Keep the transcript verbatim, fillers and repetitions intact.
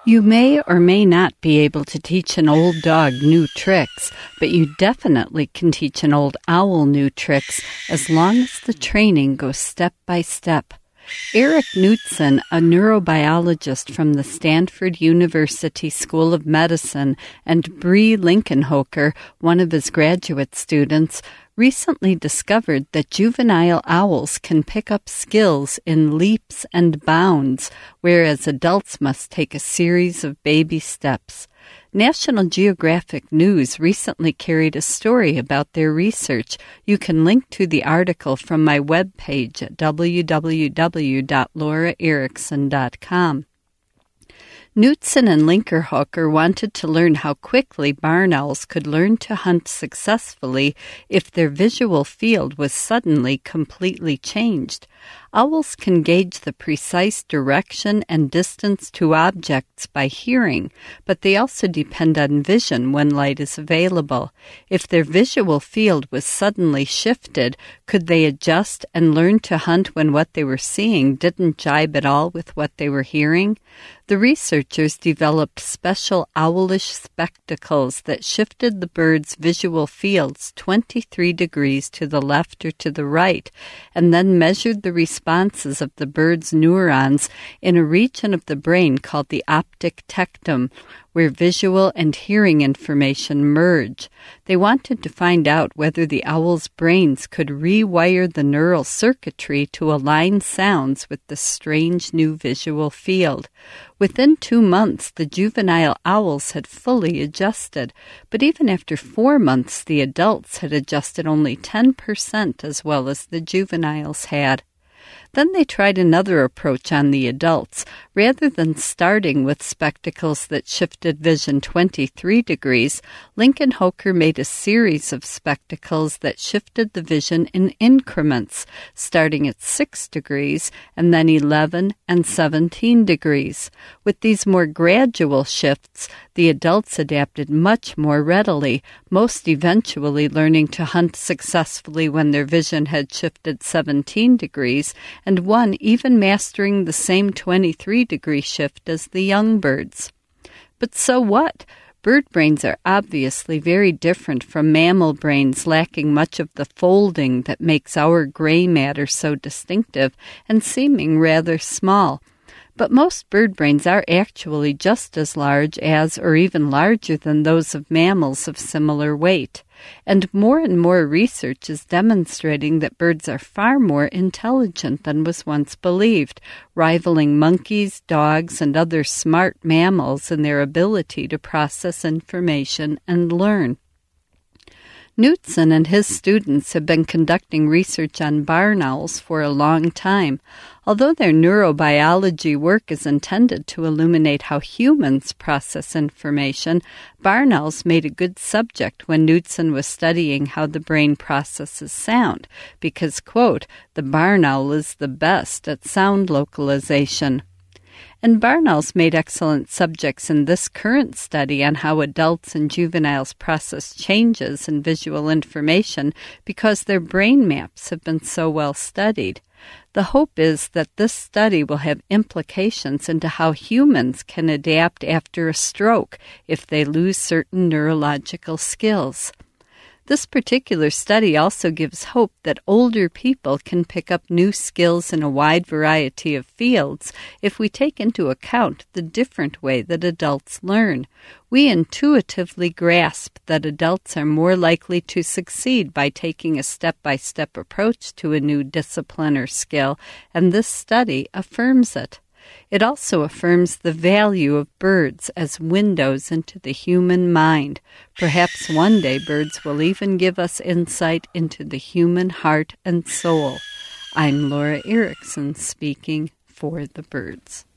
You may or may not be able to teach an old dog new tricks, but you definitely can teach an old owl new tricks as long as the training goes step by step. Eric Knudsen, a neurobiologist from the Stanford University School of Medicine, and Bree Linkenhoker, one of his graduate students, recently discovered that juvenile owls can pick up skills in leaps and bounds, whereas adults must take a series of baby steps. National Geographic News recently carried a story about their research. You can link to the article from my webpage at w w w dot laura erickson dot com. Knudsen and Linkenhoker wanted to learn how quickly barn owls could learn to hunt successfully if their visual field was suddenly completely changed. Owls can gauge the precise direction and distance to objects by hearing, but they also depend on vision when light is available. If their visual field was suddenly shifted, could they adjust and learn to hunt when what they were seeing didn't jibe at all with what they were hearing? The researchers developed special owlish spectacles that shifted the bird's visual fields twenty-three degrees to the left or to the right, and then measured the responses of the bird's neurons in a region of the brain called the optic tectum, where visual and hearing information merge. They wanted to find out whether the owl's brains could rewire the neural circuitry to align sounds with the strange new visual field. Within two months, the juvenile owls had fully adjusted, but even after four months, the adults had adjusted only ten percent as well as the juveniles had. Then they tried another approach on the adults. Rather than starting with spectacles that shifted vision twenty-three degrees, Linkenhoker made a series of spectacles that shifted the vision in increments, starting at six degrees and then eleven and seventeen degrees. With these more gradual shifts, the adults adapted much more readily, most eventually learning to hunt successfully when their vision had shifted seventeen degrees, and one even mastering the same twenty-three degree shift as the young birds. But so what? Bird brains are obviously very different from mammal brains, lacking much of the folding that makes our gray matter so distinctive and seeming rather small. But most bird brains are actually just as large as or even larger than those of mammals of similar weight. And more and more research is demonstrating that birds are far more intelligent than was once believed, rivaling monkeys, dogs, and other smart mammals in their ability to process information and learn. Knudsen and his students have been conducting research on barn owls for a long time. Although their neurobiology work is intended to illuminate how humans process information, barn owls made a good subject when Knudsen was studying how the brain processes sound, because, quote, the barn owl is the best at sound localization. And barn owls made excellent subjects in this current study on how adults and juveniles process changes in visual information because their brain maps have been so well studied. The hope is that this study will have implications into how humans can adapt after a stroke if they lose certain neurological skills. This particular study also gives hope that older people can pick up new skills in a wide variety of fields if we take into account the different way that adults learn. We intuitively grasp that adults are more likely to succeed by taking a step-by-step approach to a new discipline or skill, and this study affirms it. It also affirms the value of birds as windows into the human mind. Perhaps one day birds will even give us insight into the human heart and soul. I'm Laura Erickson speaking for the birds.